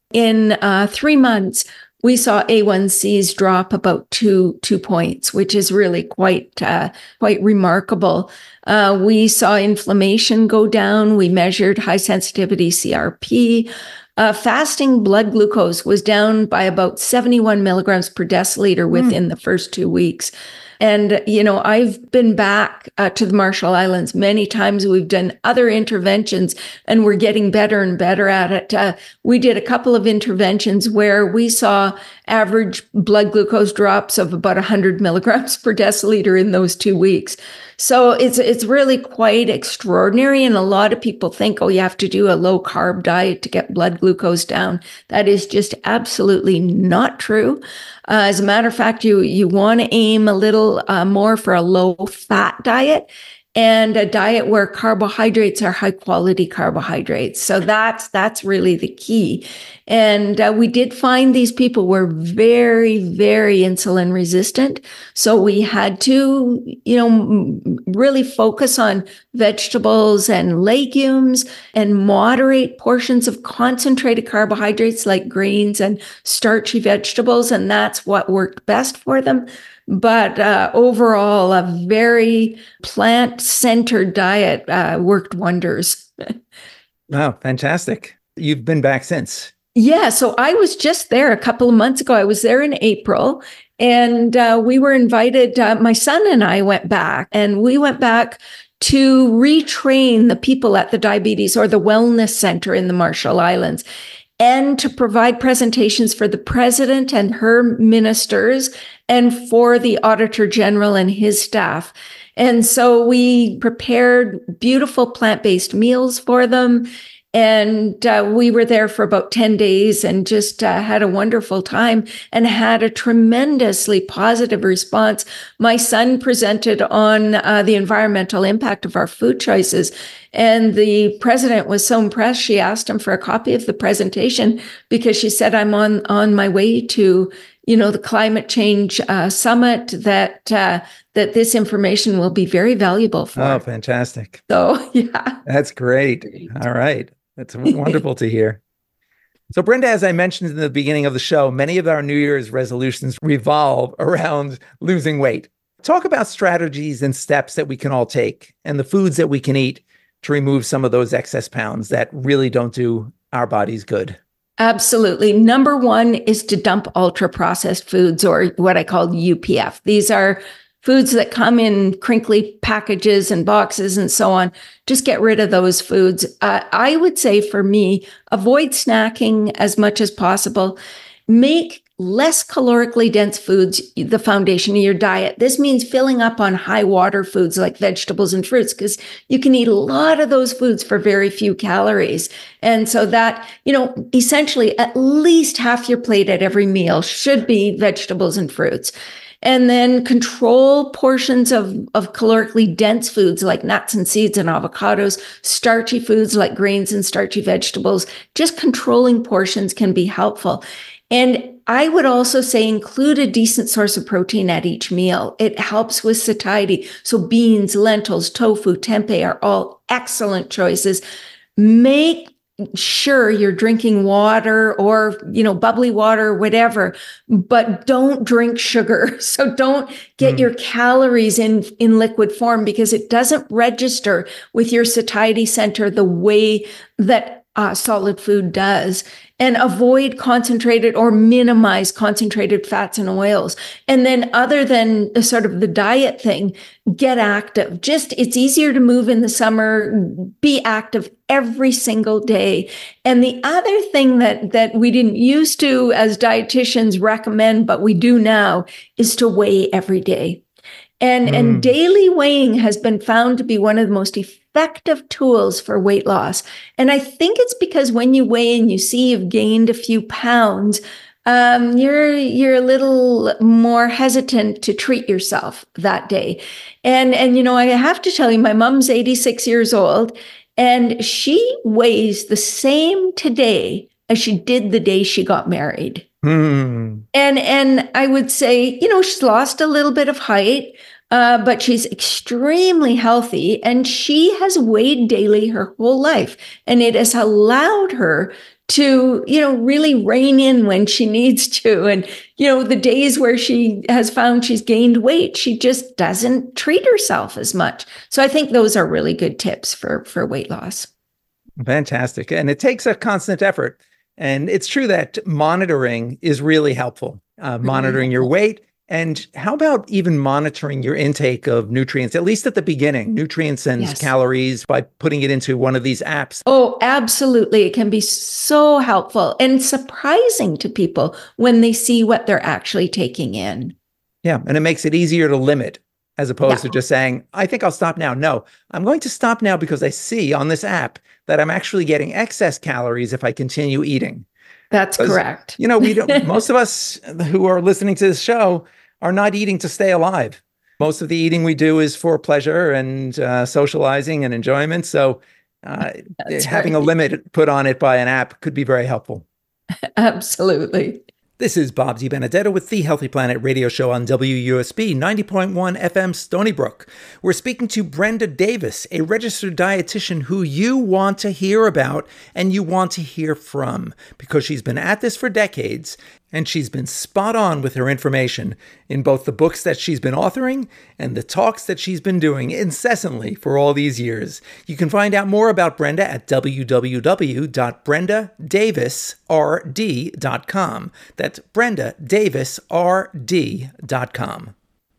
In uh, three months, we saw A one C's drop about two, two points, which is really quite, uh, quite remarkable. Uh, we saw inflammation go down. We measured high sensitivity C R P. Uh, fasting blood glucose was down by about seventy-one milligrams per deciliter within mm. the first two weeks. And, you know, I've been back uh, to the Marshall Islands many times. We've done other interventions and we're getting better and better at it. Uh, we did a couple of interventions where we saw average blood glucose drops of about one hundred milligrams per deciliter in those two weeks. So it's it's really quite extraordinary. And a lot of people think, oh, you have to do a low carb diet to get blood glucose down. That is just absolutely not true. Uh, as a matter of fact, you, you want to aim a little uh, more for a low fat diet. and a diet where carbohydrates are high quality carbohydrates. So that's that's really the key. And uh, we did find these people were very, very insulin resistant. So we had to, you know, really focus on vegetables and legumes and moderate portions of concentrated carbohydrates like grains and starchy vegetables. And that's what worked best for them. But uh, overall, a very plant-centered diet uh, worked wonders. Wow, fantastic. You've been back since. Yeah, so I was just there a couple of months ago. I was there in April, and uh, we were invited. Uh, my son and I went back, and we went back to retrain the people at the diabetes or the wellness center in the Marshall Islands, and to provide presentations for the president and her ministers and for the auditor general and his staff. And so we prepared beautiful plant-based meals for them. And uh, we were there for about ten days and just uh, had a wonderful time and had a tremendously positive response. My son presented on uh, the environmental impact of our food choices. And the president was so impressed. She asked him for a copy of the presentation because she said, I'm on, on my way to, you know, the climate change uh, summit, that uh, that this information will be very valuable for. Oh, fantastic. So, yeah. That's great. All right. That's wonderful to hear. So, Brenda, as I mentioned in the beginning of the show, many of our New Year's resolutions revolve around losing weight. Talk about strategies and steps that we can all take and the foods that we can eat to remove some of those excess pounds that really don't do our bodies good. Absolutely. Number one is to dump ultra processed foods, or what I call U P F. These are foods that come in crinkly packages and boxes and so on. Just get rid of those foods. Uh, I would say for me, avoid snacking as much as possible. Make less calorically dense foods the foundation of your diet. This means filling up on high water foods like vegetables and fruits, because you can eat a lot of those foods for very few calories. And so that, you know, essentially at least half your plate at every meal should be vegetables and fruits. And then control portions of, of calorically dense foods like nuts and seeds and avocados, starchy foods like grains and starchy vegetables. Just controlling portions can be helpful. And I would also say include a decent source of protein at each meal. It helps with satiety. So beans, lentils, tofu, tempeh are all excellent choices. Make sure you're drinking water or, you know, bubbly water, whatever, but don't drink sugar. So don't get mm. your calories in, in liquid form, because it doesn't register with your satiety center the way that uh, solid food does. And avoid concentrated or minimize concentrated fats and oils. And then other than sort of the diet thing, get active. Just, it's easier to move in the summer. Be active every single day. And the other thing that, that we didn't used to as dietitians recommend, but we do now, is to weigh every day. And, mm. and daily weighing has been found to be one of the most effective tools for weight loss. And I think it's because when you weigh and you see you've gained a few pounds, um, you're you're a little more hesitant to treat yourself that day. And, and you know, I have to tell you, my mom's eighty-six years old, and she weighs the same today as she did the day she got married. Mm. And and I would say, you know, she's lost a little bit of height, uh, but she's extremely healthy, and she has weighed daily her whole life. And it has allowed her to, you know, really rein in when she needs to. And, you know, the days where she has found she's gained weight, she just doesn't treat herself as much. So I think those are really good tips for, for weight loss. Fantastic. And it takes a constant effort. And it's true that monitoring is really helpful, uh, monitoring your weight. And how about even monitoring your intake of nutrients, at least at the beginning, nutrients and yes. calories, by putting it into one of these apps? Oh, absolutely. It can be so helpful and surprising to people when they see what they're actually taking in. Yeah. And it makes it easier to limit, as opposed yeah. to just saying, I think I'll stop now. No, I'm going to stop now because I see on this app that I'm actually getting excess calories if I continue eating. That's correct. You know, we don't, most of us who are listening to this show are not eating to stay alive. Most of the eating we do is for pleasure and uh, socializing and enjoyment. So uh, having right. a limit put on it by an app could be very helpful. Absolutely. This is Bob DiBenedetto with the Healthy Planet radio show on W U S B ninety point one F M Stony Brook. We're speaking to Brenda Davis, a registered dietitian who you want to hear about and you want to hear from, because she's been at this for decades and she's been spot on with her information in both the books that she's been authoring and the talks that she's been doing incessantly for all these years. You can find out more about Brenda at w w w dot brenda davis r d dot com. That's brenda davis r d dot com.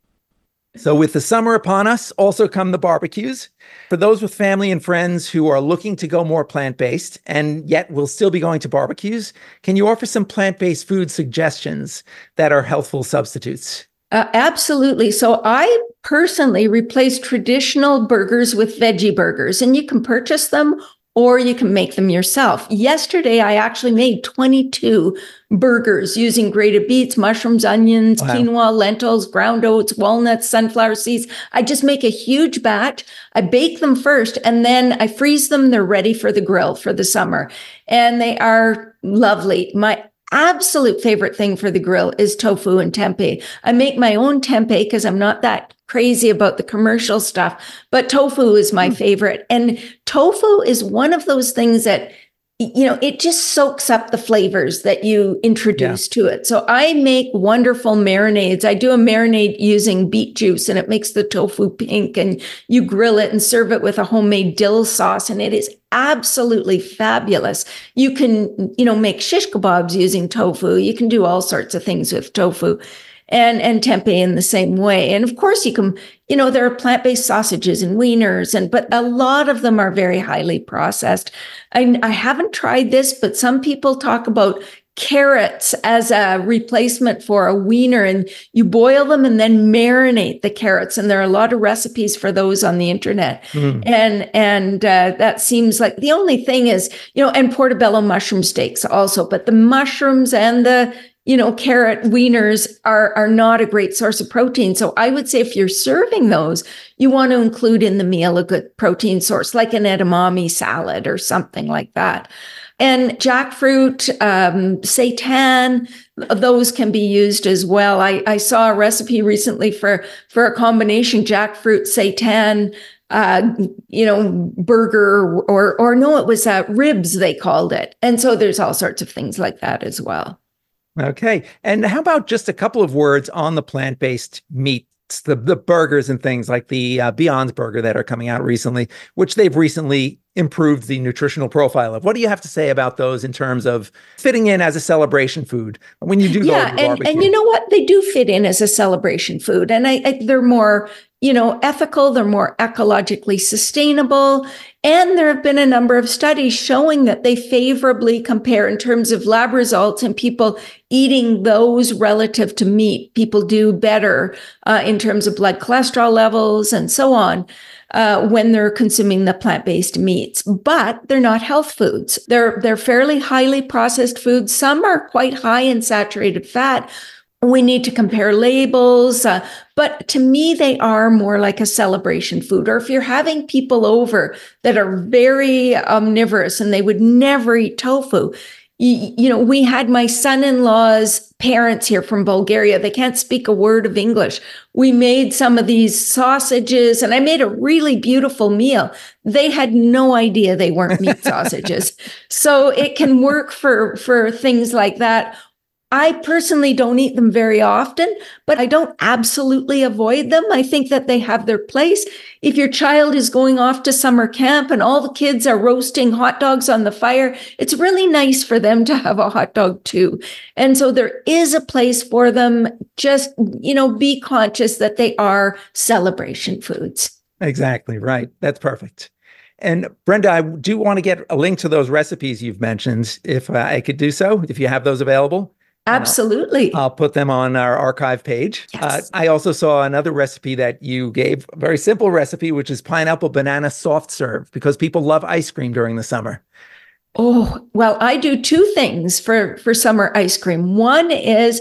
So with the summer upon us, also come the barbecues. For those with family and friends who are looking to go more plant-based and yet will still be going to barbecues, can you offer some plant-based food suggestions that are healthful substitutes? Uh, absolutely. So I personally replace traditional burgers with veggie burgers, and you can purchase them or you can make them yourself. Yesterday, I actually made twenty-two burgers using grated beets, mushrooms, onions, wow. quinoa, lentils, ground oats, walnuts, sunflower seeds. I just make a huge batch. I bake them first, and then I freeze them. They're ready for the grill for the summer. And they are lovely. My absolute favorite thing for the grill is tofu and tempeh. I make my own tempeh because I'm not that crazy about the commercial stuff, but tofu is my mm. favorite. And tofu is one of those things that, you know, it just soaks up the flavors that you introduce yeah. to it. So I make wonderful marinades. I do a marinade using beet juice, and it makes the tofu pink, and you grill it and serve it with a homemade dill sauce, and it is absolutely fabulous. You can, you know, make shish kebabs using tofu. You can do all sorts of things with tofu. And, and tempeh in the same way. And of course you can, you know, there are plant-based sausages and wieners, and, but a lot of them are very highly processed. I, I haven't tried this, but some people talk about carrots as a replacement for a wiener, and you boil them and then marinate the carrots. And there are a lot of recipes for those on the internet. Mm. And, and uh, that seems like the only thing is, you know, and portobello mushroom steaks also, but the mushrooms and the you know, carrot wieners are, are not a great source of protein. So I would say if you're serving those, you want to include in the meal a good protein source, like an edamame salad or something like that. And jackfruit, um, seitan, those can be used as well. I, I saw a recipe recently for, for a combination jackfruit, seitan, uh, you know, burger, or, or no, it was uh, ribs, they called it. And so there's all sorts of things like that as well. Okay. And how about just a couple of words on the plant-based meats, the, the burgers and things like the uh, Beyond's Burger that are coming out recently, which they've recently improved the nutritional profile of. What do you have to say about those in terms of fitting in as a celebration food when you do go yeah, to the and, barbecue? And you know what? They do fit in as a celebration food. And I, I, they're more, you know, ethical, they're more ecologically sustainable. And there have been a number of studies showing that they favorably compare in terms of lab results, and people eating those relative to meat. People do better uh, in terms of blood cholesterol levels and so on uh, when they're consuming the plant-based meats. But they're not health foods. They're, they're fairly highly processed foods. Some are quite high in saturated fat. We need to compare labels, uh, but to me, they are more like a celebration food. Or if you're having people over that are very omnivorous and they would never eat tofu, you, you know, we had my son-in-law's parents here from Bulgaria. They can't speak a word of English. We made some of these sausages, and I made a really beautiful meal. They had no idea they weren't meat sausages. So it can work for, for things like that. I personally don't eat them very often, but I don't absolutely avoid them. I think that they have their place. If your child is going off to summer camp and all the kids are roasting hot dogs on the fire, it's really nice for them to have a hot dog too. And so there is a place for them. Just, you know, be conscious that they are celebration foods. Exactly right. That's perfect. And Brenda, I do want to get a link to those recipes you've mentioned, if uh, I could do so, if you have those available. Absolutely. I'll, I'll put them on our archive page. Yes. Uh, I also saw another recipe that you gave, a very simple recipe, which is pineapple banana soft serve, because people love ice cream during the summer. Oh, well, I do two things for, for summer ice cream. One is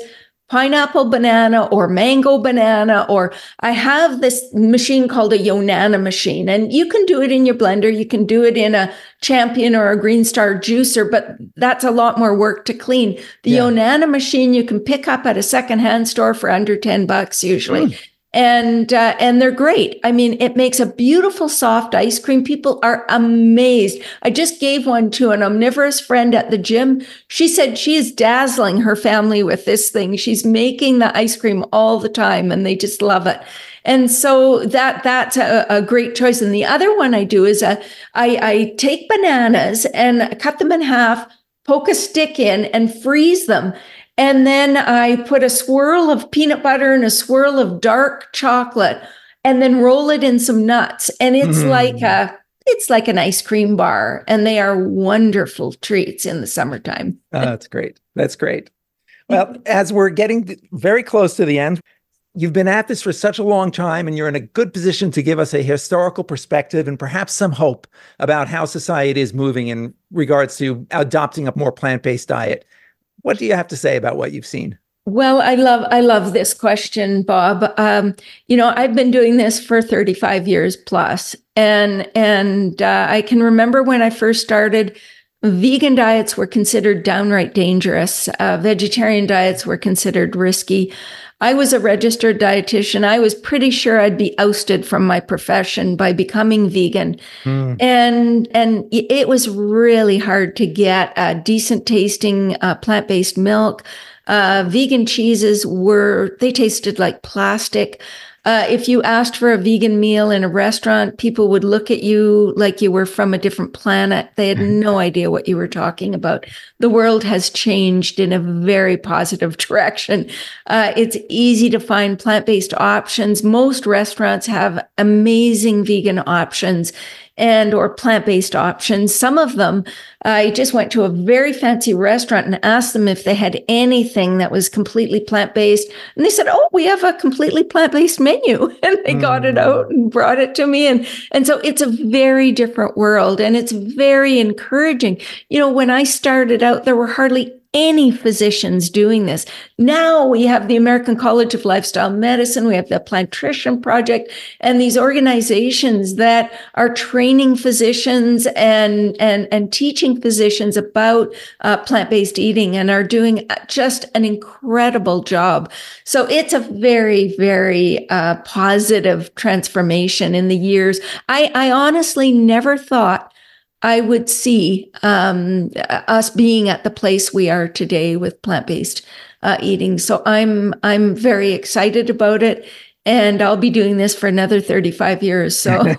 pineapple banana or mango banana, or I have this machine called a Yonana machine, and you can do it in your blender. You can do it in a Champion or a Green Star juicer, but that's a lot more work to clean. The yeah. Yonana machine you can pick up at a secondhand store for under ten bucks usually. Mm. And uh, and they're great. I mean, it makes a beautiful soft ice cream. People are amazed. I just gave one to an omnivorous friend at the gym. She said she is dazzling her family with this thing. She's making the ice cream all the time, and they just love it. And so that that's a, a great choice. And the other one I do is a, I, I take bananas and cut them in half, poke a stick in, and freeze them. And then I put a swirl of peanut butter and a swirl of dark chocolate, and then roll it in some nuts. And it's mm. like a, it's like an ice cream bar, and they are wonderful treats in the summertime. Oh, that's great. That's great. Well, as we're getting very close to the end, you've been at this for such a long time, and you're in a good position to give us a historical perspective and perhaps some hope about how society is moving in regards to adopting a more plant-based diet. What do you have to say about what you've seen? Well, I love I love this question, Bob. Um, you know, I've been doing this for thirty-five years plus, and and uh, I can remember when I first started, vegan diets were considered downright dangerous. Uh, vegetarian diets were considered risky. I was a registered dietitian. I was pretty sure I'd be ousted from my profession by becoming vegan. Mm. And, and it was really hard to get a decent tasting uh, plant-based milk. Uh, vegan cheeses were, they tasted like plastic. Uh, if you asked for a vegan meal in a restaurant, people would look at you like you were from a different planet. They had no idea what you were talking about. The world has changed in a very positive direction. Uh, it's easy to find plant-based options. Most restaurants have amazing vegan options and or plant-based options. Some of them, I just went to a very fancy restaurant and asked them if they had anything that was completely plant-based. And they said, oh, we have a completely plant-based menu. And they mm. got it out and brought it to me. And, and so it's a very different world, and it's very encouraging. You know, when I started out, there were hardly any physicians doing this. Now we have the American College of Lifestyle Medicine, we have the Plantrition Project, and these organizations that are training physicians and and and teaching physicians about uh, plant-based eating, and are doing just an incredible job. So it's a very, very uh, positive transformation in the years. I, I honestly never thought I would see um, us being at the place we are today with plant-based uh, eating. So I'm I'm very excited about it, and I'll be doing this for another thirty-five years. So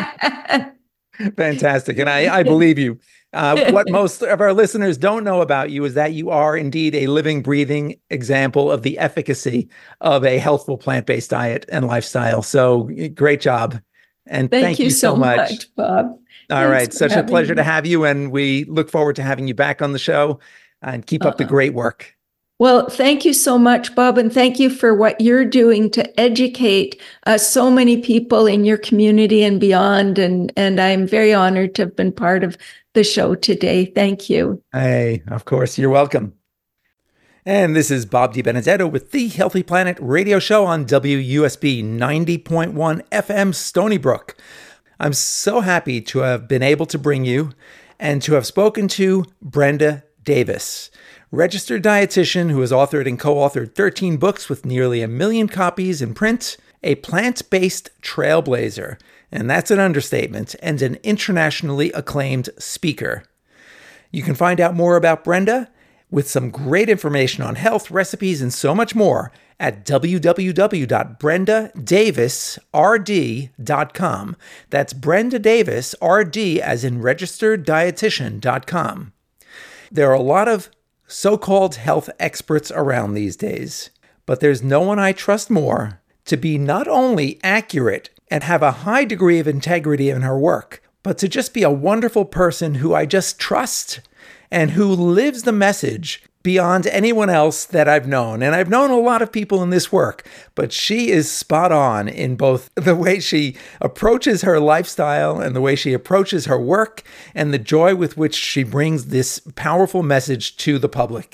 fantastic, and I, I believe you. Uh, what most of our listeners don't know about you is that you are indeed a living, breathing example of the efficacy of a healthful plant-based diet and lifestyle. So great job, and thank, thank you, you so much, much Bob. All Thanks right. Such a pleasure me. to have you. And we look forward to having you back on the show, and keep up uh, the great work. Well, thank you so much, Bob. And thank you for what you're doing to educate uh, so many people in your community and beyond. And, and I'm very honored to have been part of the show today. Thank you. Hey, of course, you're welcome. And this is Bob DiBenedetto with the Healthy Planet radio show on W U S B ninety point one F M Stony Brook. I'm so happy to have been able to bring you and to have spoken to Brenda Davis, registered dietitian who has authored and co-authored thirteen books with nearly a million copies in print, a plant-based trailblazer, and that's an understatement, and an internationally acclaimed speaker. You can find out more about Brenda with some great information on health, recipes, and so much more at w w w dot brenda davis r d dot com. That's Brenda Davis, R D as in registered dietitian dot com. There are a lot of so-called health experts around these days, but there's no one I trust more to be not only accurate and have a high degree of integrity in her work, but to just be a wonderful person who I just trust and who lives the message beyond anyone else that I've known. And I've known a lot of people in this work, but she is spot on in both the way she approaches her lifestyle and the way she approaches her work and the joy with which she brings this powerful message to the public.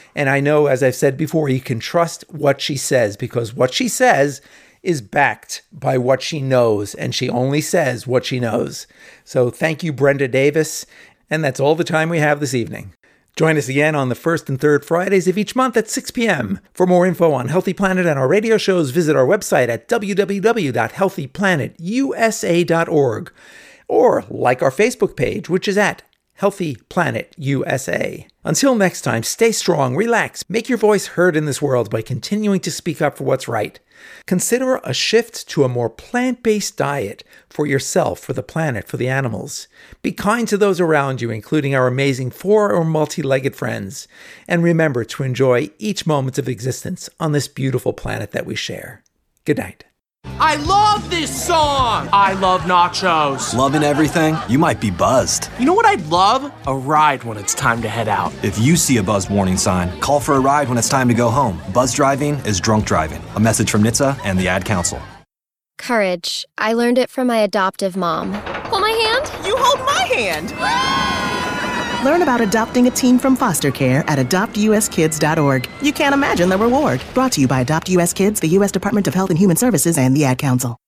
And I know, as I've said before, you can trust what she says, because what she says is backed by what she knows, and she only says what she knows. So thank you, Brenda Davis. And that's all the time we have this evening. Join us again on the first and third Fridays of each month at six p.m. For more info on Healthy Planet and our radio shows, visit our website at w w w dot healthy planet u s a dot org, or like our Facebook page, which is at Healthy Planet U S A. Until next time, stay strong, relax, make your voice heard in this world by continuing to speak up for what's right. Consider a shift to a more plant-based diet for yourself, for the planet, for the animals. Be kind to those around you, including our amazing four or multi-legged friends. And remember to enjoy each moment of existence on this beautiful planet that we share. Good night. I love this song! I love nachos. Loving everything? You might be buzzed. You know what I'd love? A ride when it's time to head out. If you see a buzz warning sign, call for a ride when it's time to go home. Buzz driving is drunk driving. A message from N H T S A and the Ad Council. Courage. I learned it from my adoptive mom. Hold my hand? You hold my hand! Learn about adopting a teen from foster care at adopt u s kids dot org. You can't imagine the reward. Brought to you by Adopt U S Kids, the U S Department of Health and Human Services, and the Ad Council.